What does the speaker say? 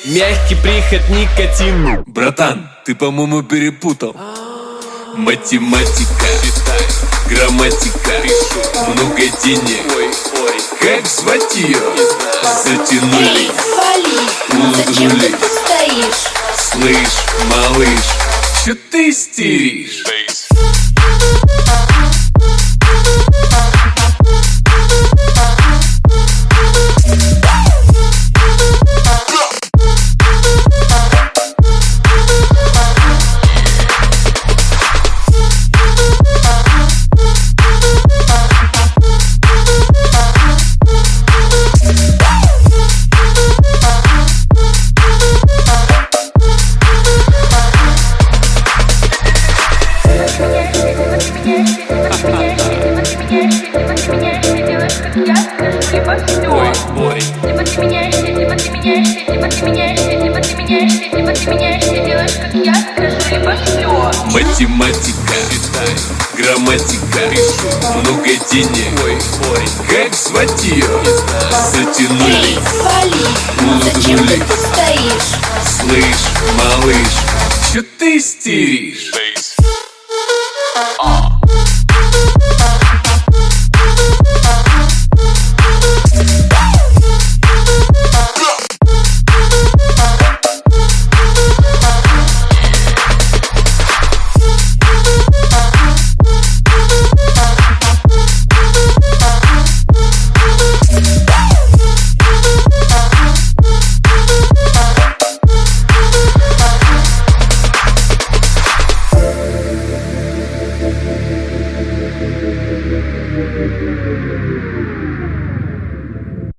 Мягкий приход никотин. Братан, ты, по-моему, перепутал. Математика, грамматика, много денег. Как звать ее? Затянули, улыбнули. Слышь, малыш, чё ты истеришь? Математика, грамматика, много денег. Как звать ее? Затянули, улыбнули. Слышь, малыш, чё ты истеришь?